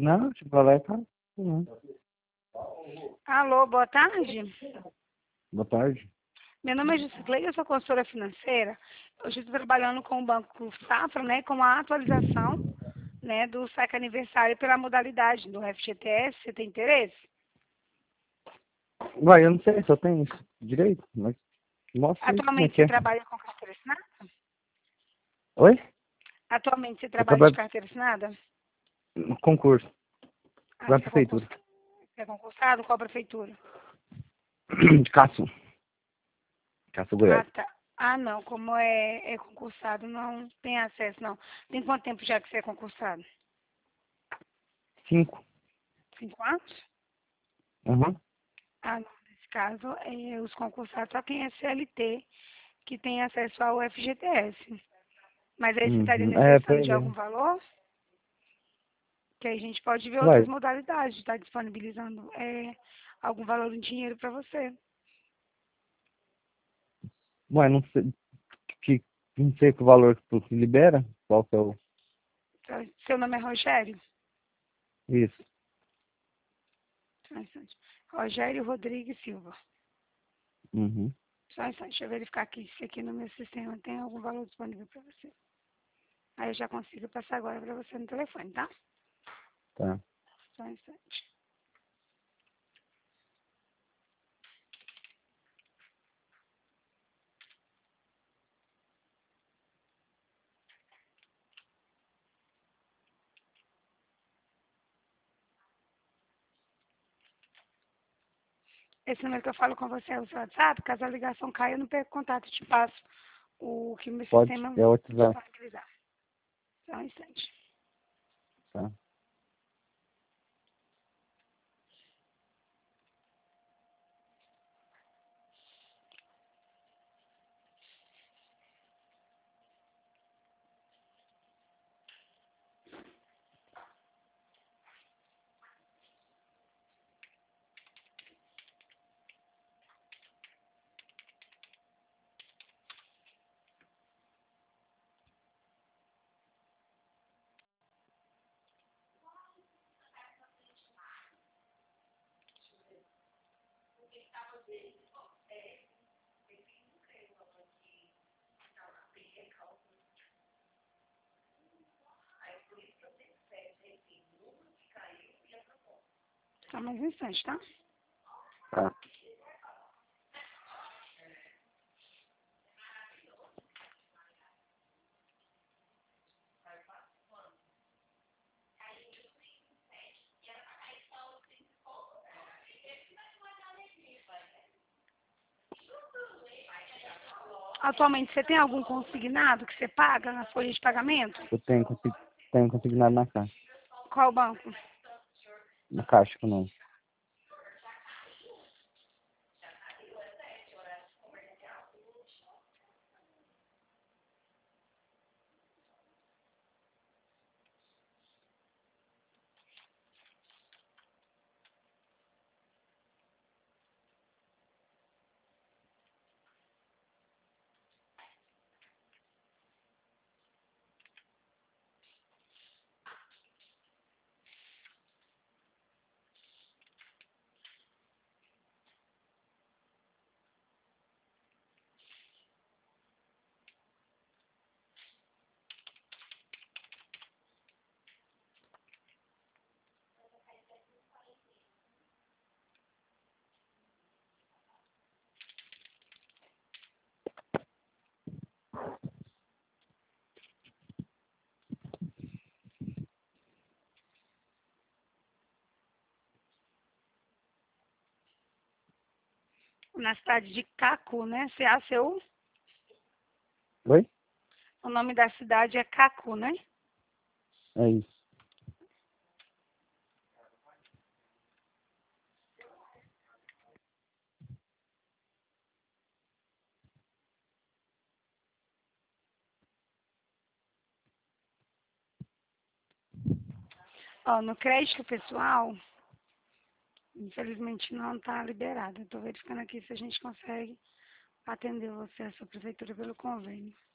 Não, tipo, vai tá. Não. Alô, boa tarde. Boa tarde. Meu nome é Juscelina, eu sou consultora financeira. Hoje estou trabalhando com o Banco Safra, né, com a atualização, né, do saque aniversário pela modalidade do FGTS. Você tem interesse? Vai, eu não sei se eu tenho isso direito, mas mostra aí como é Atualmente que você é. trabalha com carteira assinada? Oi? Atualmente você Eu trabalha de trabalho carteira assinada? no concurso, Ah, da você é prefeitura. você é concursado? Qual prefeitura? Caço. Caço Ah, Goiás. tá. Ah, não, como é concursado, não tem acesso, não. Tem quanto tempo já que você é concursado? 5. 5 anos? Uhum. Ah, não. Nesse caso, os concursados só quem é CLT que tem acesso ao FGTS. Mas aí você estaria Uhum. É, necessitando pois de algum é. valor? Que aí a gente pode ver outras Vai. modalidades, está disponibilizando algum valor em dinheiro para você. Ué, não sei, não sei que valor que tu libera. Qual que é o... Então, seu nome é Rogério? Isso. Só um instante. Rogério Rodrigues Silva. Uhum. Só um instante, deixa eu verificar aqui se aqui no meu sistema tem algum valor disponível para você. Aí eu já consigo passar agora para você no telefone, tá? Tá. Só um instante. Esse número que eu falo com você é o seu WhatsApp. Caso a ligação caia, eu não perco contato. Eu te passo o que o meu Pode. sistema É o WhatsApp. disponibilizar. Só um instante. Tá. Só mais um instante, tá? Tá. Atualmente, você tem algum consignado que você paga na folha de pagamento? Eu tenho consignado na caixa. Qual banco? Na caixa que não. Na cidade de Cacu, né? CACU. Oi? O nome da cidade é Cacu, né? É isso. Ó, no crédito pessoal, infelizmente não está liberado. Estou verificando aqui se a gente consegue atender você, a sua prefeitura, pelo convênio.